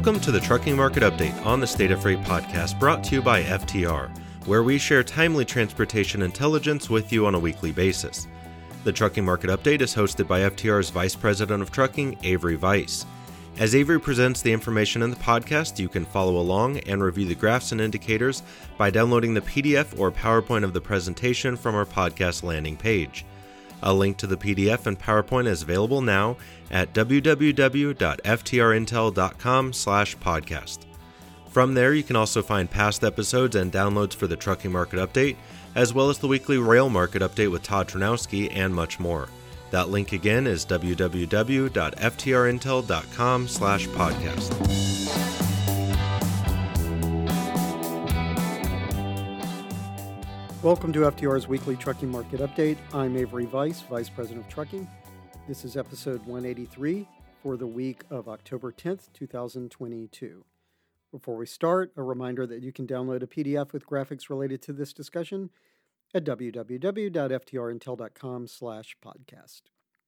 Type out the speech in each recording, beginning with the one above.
Welcome to the Trucking Market Update on the State of Freight podcast, brought to you by FTR, where we share timely transportation intelligence with you on a weekly basis. The Trucking Market Update is hosted by FTR's Vice President of Trucking, Avery Weiss. As Avery presents the information in the podcast, you can follow along and review the graphs and indicators by downloading the PDF or PowerPoint of the presentation from our podcast landing page. A link to the PDF and PowerPoint is available now at www.ftrintel.com/podcast. From there, you can also find past episodes and downloads for the Trucking Market Update, as well as the weekly Rail Market Update with Todd Ternowski and much more. That link again is www.ftrintel.com/podcast. Welcome to FTR's weekly Trucking Market Update. I'm Avery Weiss, Vice President of Trucking. This is episode 183 for the week of October 10th, 2022. Before we start, a reminder that you can download a PDF with graphics related to this discussion at www.ftrintel.com/podcast.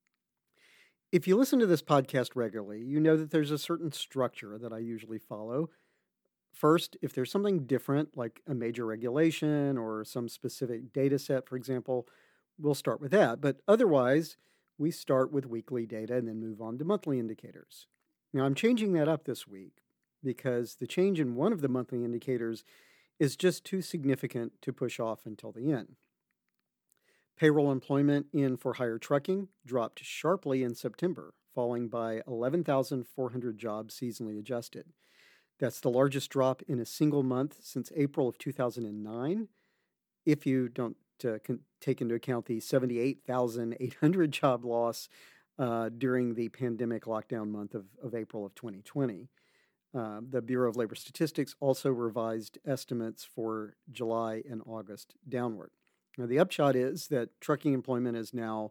If you listen to this podcast regularly, you know that there's a certain structure that I usually follow. First, if there's something different, like a major regulation or some specific data set, for example, we'll start with that. But otherwise, we start with weekly data and then move on to monthly indicators. Now, I'm changing that up this week because the change in one of the monthly indicators is just too significant to push off until the end. Payroll employment in for-hire trucking dropped sharply in September, falling by 11,400 jobs seasonally adjusted. That's the largest drop in a single month since April of 2009, if you don't take into account the 78,800 job loss during the pandemic lockdown month of April of 2020. The Bureau of Labor Statistics also revised estimates for July and August downward. Now, the upshot is that trucking employment is now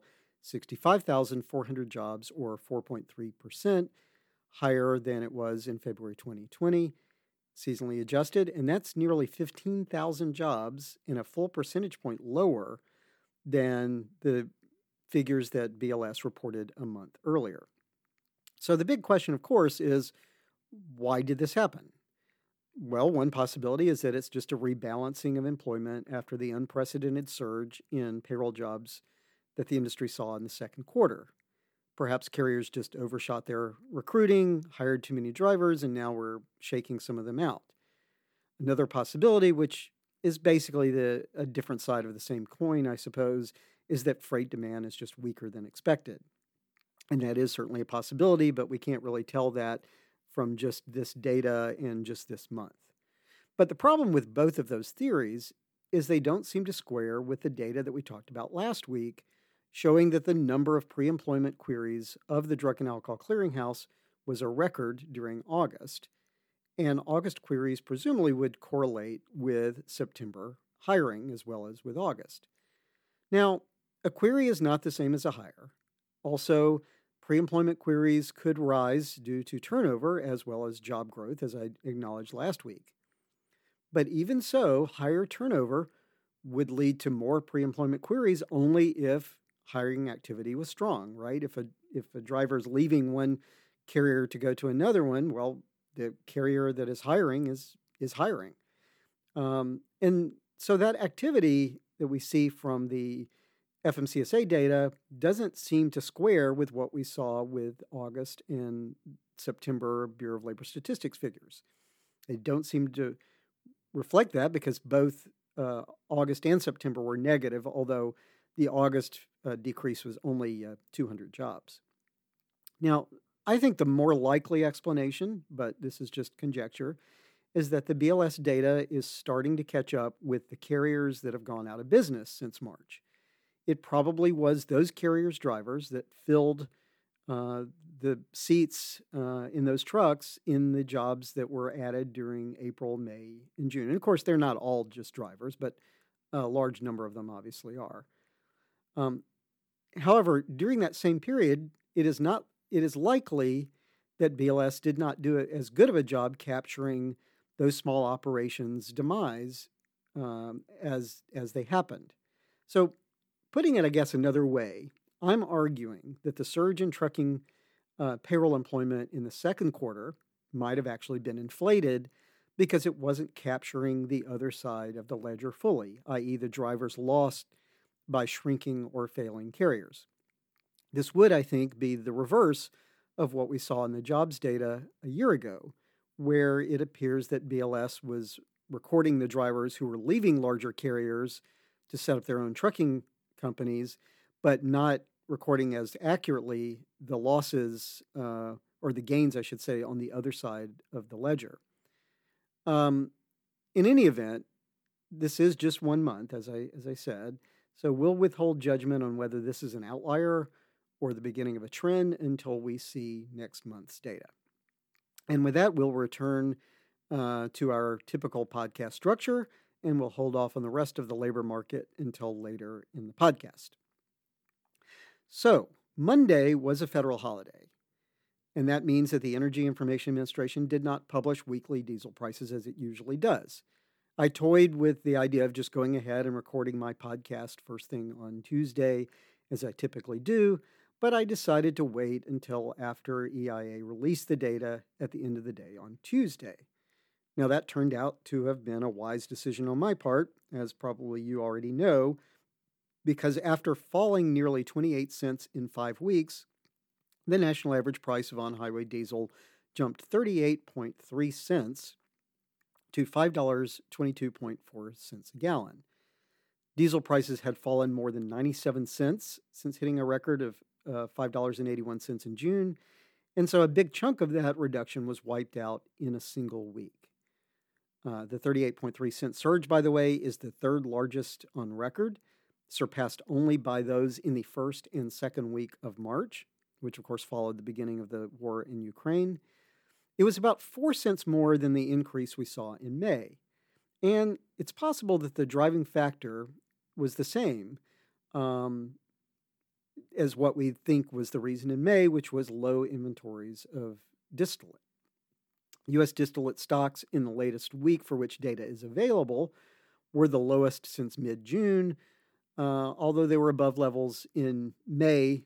65,400 jobs, or 4.3%, higher than it was in February 2020, seasonally adjusted, and that's nearly 15,000 jobs and a full percentage point lower than the figures that BLS reported a month earlier. So the big question, of course, is why did this happen? Well, one possibility is that it's just a rebalancing of employment after the unprecedented surge in payroll jobs that the industry saw in the second quarter. Perhaps carriers just overshot their recruiting, hired too many drivers, and now we're shaking some of them out. Another possibility, which is basically a different side of the same coin, I suppose, is that freight demand is just weaker than expected. And that is certainly a possibility, but we can't really tell that from just this data in just this month. But the problem with both of those theories is they don't seem to square with the data that we talked about last week, showing that the number of pre-employment queries of the Drug and Alcohol Clearinghouse was a record during August, and August queries presumably would correlate with September hiring as well as with August. Now, a query is not the same as a hire. Also, pre-employment queries could rise due to turnover as well as job growth, as I acknowledged last week. But even so, higher turnover would lead to more pre-employment queries only if hiring activity was strong, right? If a driver is leaving one carrier to go to another one, well, the carrier that is hiring is hiring. And so that activity that we see from the FMCSA data doesn't seem to square with what we saw with August and September Bureau of Labor Statistics figures. They don't seem to reflect that because both August and September were negative, although the August decrease was only 200 jobs. Now, I think the more likely explanation, but this is just conjecture, is that the BLS data is starting to catch up with the carriers that have gone out of business since March. It probably was those carriers' drivers that filled the seats in those trucks in the jobs that were added during April, May, and June. And of course, they're not all just drivers, but a large number of them obviously are. However, during that same period, it is likely that BLS did not do as good of a job capturing those small operations' demise as they happened. So, putting it, I guess, another way, I'm arguing that the surge in trucking payroll employment in the second quarter, might have actually been inflated because it wasn't capturing the other side of the ledger fully, i.e. the drivers lost by shrinking or failing carriers. This would, I think, be the reverse of what we saw in the jobs data a year ago, where it appears that BLS was recording the drivers who were leaving larger carriers to set up their own trucking companies, but not recording as accurately the losses or the gains, I should say, on the other side of the ledger. In any event, this is just 1 month, as I said, so we'll withhold judgment on whether this is an outlier or the beginning of a trend until we see next month's data. And with that, we'll return to our typical podcast structure, and we'll hold off on the rest of the labor market until later in the podcast. So, Monday was a federal holiday, and that means that the Energy Information Administration did not publish weekly diesel prices as it usually does. I toyed with the idea of just going ahead and recording my podcast first thing on Tuesday, as I typically do, but I decided to wait until after EIA released the data at the end of the day on Tuesday. Now, that turned out to have been a wise decision on my part, as probably you already know, because after falling nearly 28 cents in 5 weeks, the national average price of on-highway diesel jumped 38.3 cents to $5.22.4 a gallon. Diesel prices had fallen more than 97 cents since hitting a record of $5.81 in June, and so a big chunk of that reduction was wiped out in a single week. The 38.3 cent surge, by the way, is the third largest on record, surpassed only by those in the first and second week of March, which of course followed the beginning of the war in Ukraine. It was about 4 cents more than the increase we saw in May. And it's possible that the driving factor was the same as what we think was the reason in May, which was low inventories of distillate. U.S. distillate stocks in the latest week for which data is available were the lowest since mid-June, although they were above levels in May,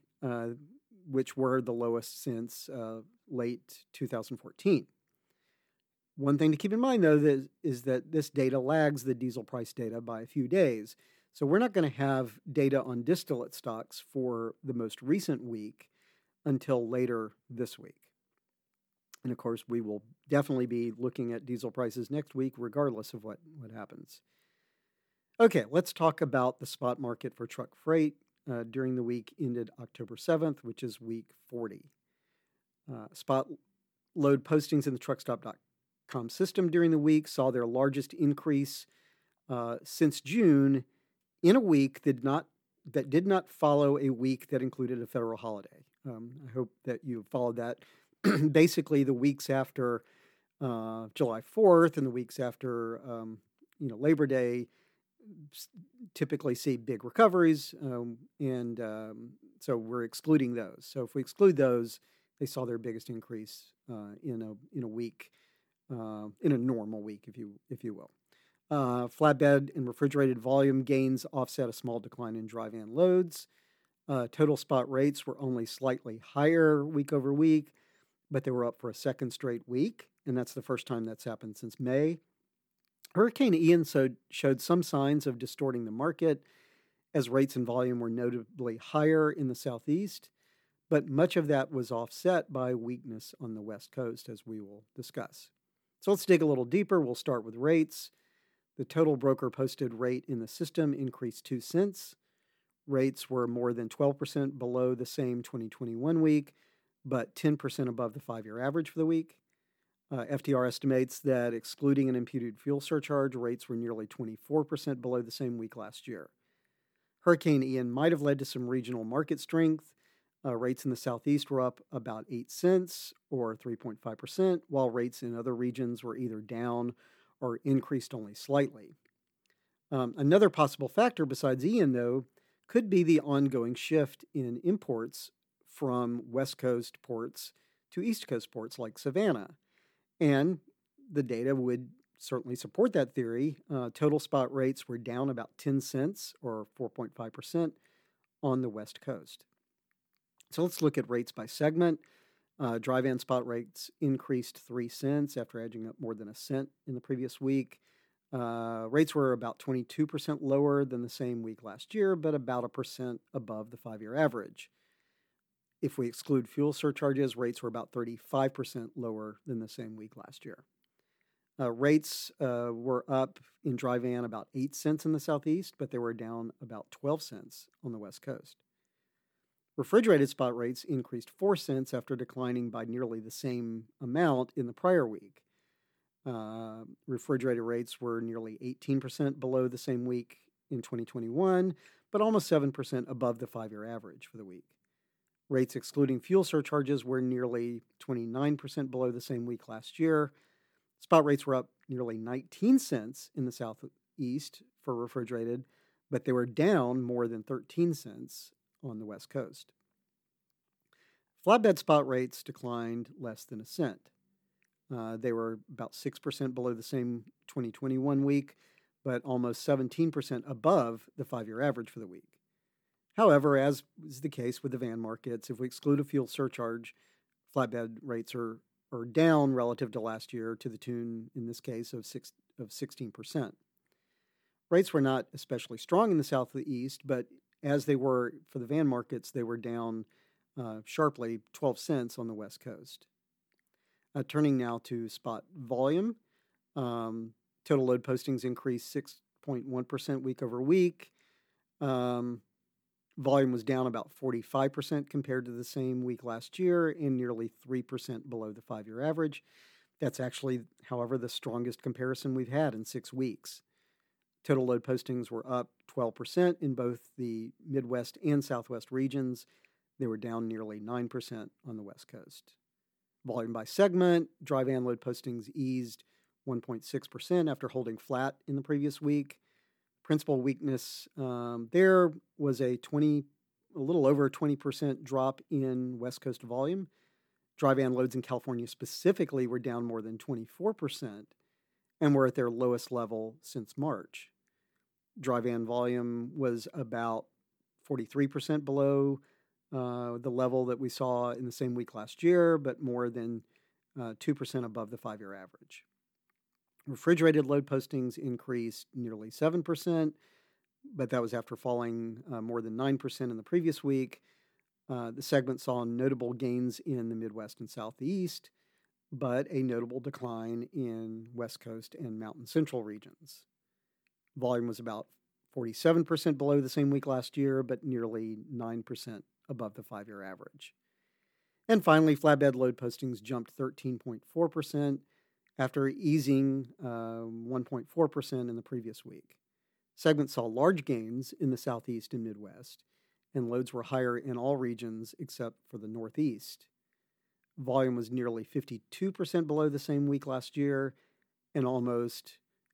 which were the lowest since late 2014. One thing to keep in mind, though, is that this data lags the diesel price data by a few days. So we're not going to have data on distillate stocks for the most recent week until later this week. And of course, we will definitely be looking at diesel prices next week, regardless of what happens. Okay, let's talk about the spot market for truck freight during the week ended October 7th, which is week 40. Spot load postings in the truckstop.com system during the week saw their largest increase since June in a week that did not follow a week that included a federal holiday. I hope that you followed that. Basically, the weeks after July 4th and the weeks after Labor Day typically see big recoveries, and so we're excluding those. So if we exclude those, they saw their biggest increase in a week, in a normal week, if you will. Flatbed and refrigerated volume gains offset a small decline in dry van loads. Total spot rates were only slightly higher week over week, but they were up for a second straight week, and that's the first time that's happened since May. Hurricane Ian showed some signs of distorting the market as rates and volume were notably higher in the southeast, but much of that was offset by weakness on the west coast, as we will discuss. So let's dig a little deeper. We'll start with rates. The total broker posted rate in the system increased 2 cents. Rates were more than 12% below the same 2021 week, but 10% above the 5-year average for the week. FTR estimates that excluding an imputed fuel surcharge, rates were nearly 24% below the same week last year. Hurricane Ian might have led to some regional market strength. Rates in the southeast were up about 8 cents or 3.5%, while rates in other regions were either down or increased only slightly. Another possible factor besides Ian, though, could be the ongoing shift in imports from West Coast ports to East Coast ports like Savannah. And the data would certainly support that theory. Total spot rates were down about 10 cents or 4.5% on the West Coast. So let's look at rates by segment. Dry van spot rates increased 3 cents after edging up more than a cent in the previous week. Rates were about 22% lower than the same week last year, but about 1% above the 5-year average. If we exclude fuel surcharges, rates were about 35% lower than the same week last year. Rates were up in dry van about 8 cents in the Southeast, but they were down about 12 cents on the West Coast. Refrigerated spot rates increased 4 cents after declining by nearly the same amount in the prior week. Refrigerated rates were nearly 18% below the same week in 2021, but almost 7% above the 5-year average for the week. Rates excluding fuel surcharges were nearly 29% below the same week last year. Spot rates were up nearly 19 cents in the Southeast for refrigerated, but they were down more than 13 cents on the West Coast. Flatbed spot rates declined less than a cent. They were about 6% below the same 2021 week, but almost 17% above the 5-year average for the week. However, as is the case with the van markets, if we exclude a fuel surcharge, flatbed rates are down relative to last year to the tune, in this case, of 16%. Rates were not especially strong in the Southeast, but as they were for the van markets, they were down sharply 12 cents on the West Coast. Turning now to spot volume, total load postings increased 6.1% week over week. Volume was down about 45% compared to the same week last year and nearly 3% below the 5-year average. That's actually, however, the strongest comparison we've had in 6 weeks. Total load postings were up 12% in both the Midwest and Southwest regions. They were down nearly 9% on the West Coast. Volume by segment, dry van load postings eased 1.6% after holding flat in the previous week. Principal weakness there was a little over 20% drop in West Coast volume. Dry van loads in California specifically were down more than 24% and were at their lowest level since March. Dry van volume was about 43% below the level that we saw in the same week last year, but more than 2% above the 5-year average. Refrigerated load postings increased nearly 7%, but that was after falling more than 9% in the previous week. The segment saw notable gains in the Midwest and Southeast, but a notable decline in West Coast and Mountain Central regions. Volume was about 47% below the same week last year, but nearly 9% above the 5-year average. And finally, flatbed load postings jumped 13.4% after easing 1.4% in the previous week. Segment saw large gains in the Southeast and Midwest, and loads were higher in all regions except for the Northeast. Volume was nearly 52% below the same week last year and almost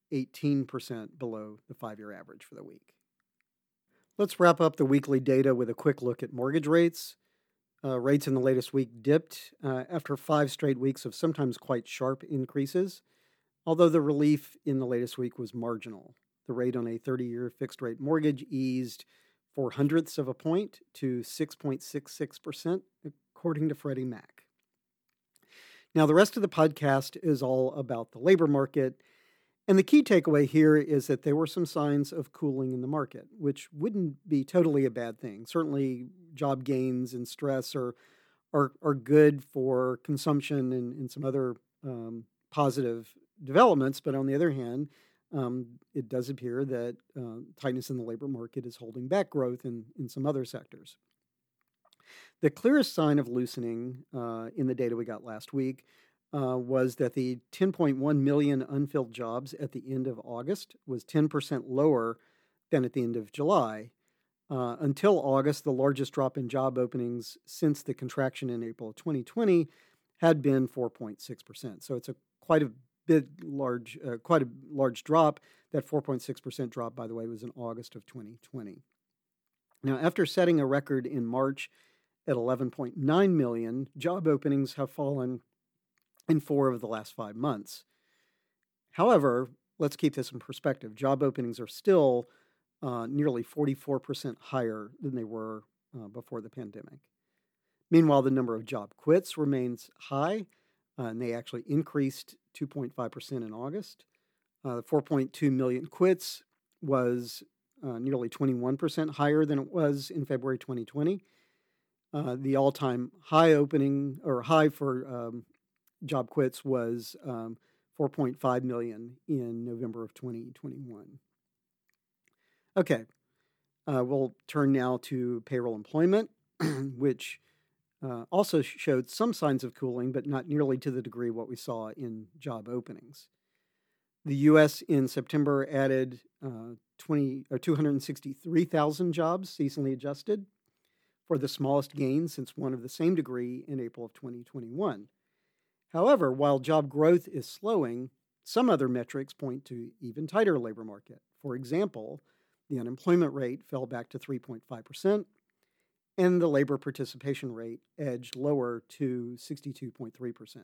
18% below the 5-year average for the week. Let's wrap up the weekly data with a quick look at mortgage rates. Rates in the latest week dipped after 5 straight weeks of sometimes quite sharp increases, although the relief in the latest week was marginal. The rate on a 30-year fixed-rate mortgage eased 0.04 of a point to 6.66%, according to Freddie Mac. Now, the rest of the podcast is all about the labor market, and the key takeaway here is that there were some signs of cooling in the market, which wouldn't be totally a bad thing. Certainly, job gains and stress are good for consumption and some other positive developments. But on the other hand, it does appear that tightness in the labor market is holding back growth in some other sectors. The clearest sign of loosening in the data we got last week was that the 10.1 million unfilled jobs at the end of August was 10% lower than at the end of July. Until August, the largest drop in job openings since the contraction in April of 2020 had been 4.6%. So it's quite a large drop. That 4.6% drop, by the way, was in August of 2020. Now, after setting a record in March at 11.9 million, job openings have fallen in 4 of the last 5 months. However, let's keep this in perspective. Job openings are still nearly 44% higher than they were before the pandemic. Meanwhile, the number of job quits remains high, and they actually increased 2.5% in August. 4.2 million quits was nearly 21% higher than it was in February 2020. The all-time high for job quits was 4.5 million in November of 2021. Okay, we'll turn now to payroll employment, which also showed some signs of cooling, but not nearly to the degree what we saw in job openings. The U.S. in September added 263,000 jobs, seasonally adjusted, for the smallest gain since one of the same degree in April of 2021. However, while job growth is slowing, some other metrics point to even tighter labor market. For example, the unemployment rate fell back to 3.5%, and the labor participation rate edged lower to 62.3%.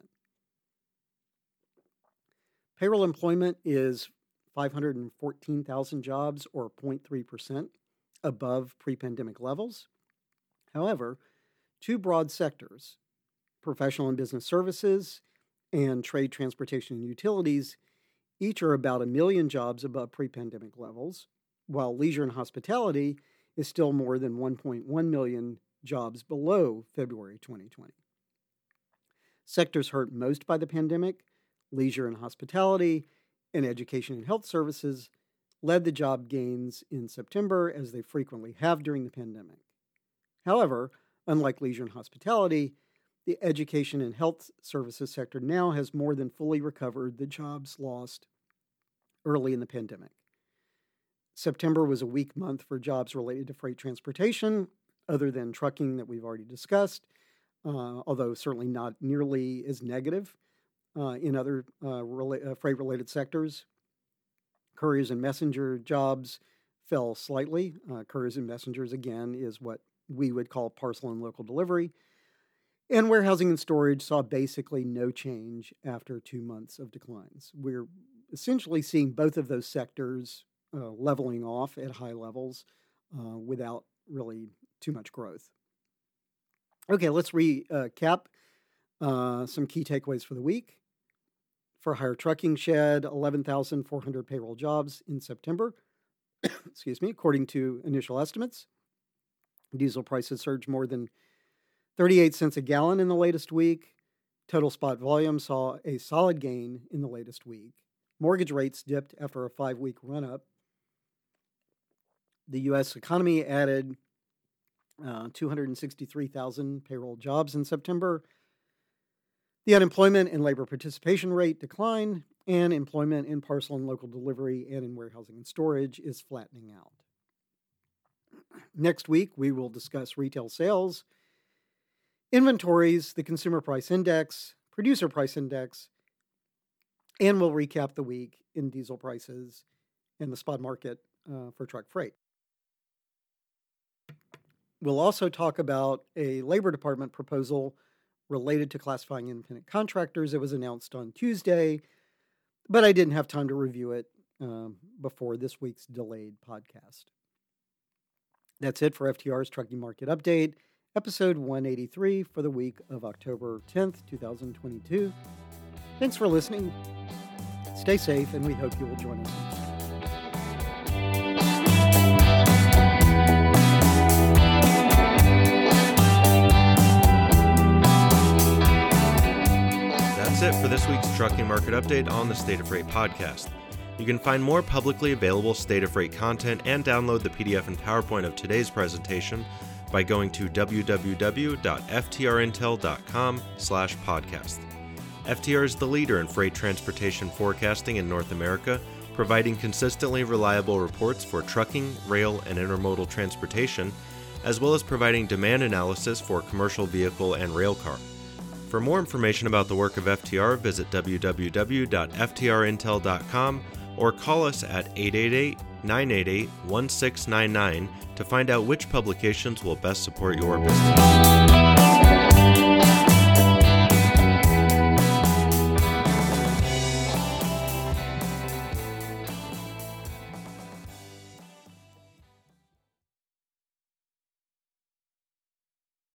Payroll employment is 514,000 jobs, or 0.3%, above pre-pandemic levels. However, two broad sectors, professional and business services and trade, transportation, and utilities, each are about 1 million jobs above pre-pandemic levels, while leisure and hospitality is still more than 1.1 million jobs below February 2020. Sectors hurt most by the pandemic, leisure and hospitality, and education and health services, led the job gains in September, as they frequently have during the pandemic. However, unlike leisure and hospitality, the education and health services sector now has more than fully recovered the jobs lost early in the pandemic. September was a weak month for jobs related to freight transportation, other than trucking that we've already discussed, although certainly not nearly as negative in other freight-related sectors. Couriers and messenger jobs fell slightly. Couriers and messengers, again, is what we would call parcel and local delivery. And warehousing and storage saw basically no change after 2 months of declines. We're essentially seeing both of those sectors leveling off at high levels without really too much growth. Okay, let's recap some key takeaways for the week. For hire trucking shed 11,400 payroll jobs in September, according to initial estimates. Diesel prices surged more than 38 cents a gallon in the latest week. Total spot volume saw a solid gain in the latest week. Mortgage rates dipped after a 5-week run-up. The U.S. economy added 263,000 payroll jobs in September. The unemployment and labor participation rate declined, and employment in parcel and local delivery and in warehousing and storage is flattening out. Next week, we will discuss retail sales, inventories, the consumer price index, producer price index, and we'll recap the week in diesel prices and the spot market for truck freight. We'll also talk about a Labor Department proposal related to classifying independent contractors. It was announced on Tuesday, but I didn't have time to review it before this week's delayed podcast. That's it for FTR's Trucking Market Update, episode 183 for the week of October 10th, 2022. Thanks for listening. Stay safe, and we hope you will join us next time. That's it for this week's Trucking Market Update on the State of Freight podcast. You can find more publicly available State of Freight content and download the PDF and PowerPoint of today's presentation by going to www.ftrintel.com/podcast. FTR is the leader in freight transportation forecasting in North America, providing consistently reliable reports for trucking, rail, and intermodal transportation, as well as providing demand analysis for commercial vehicle and rail car. For more information about the work of FTR, visit www.ftrintel.com or call us at 888-988-1699 to find out which publications will best support your business.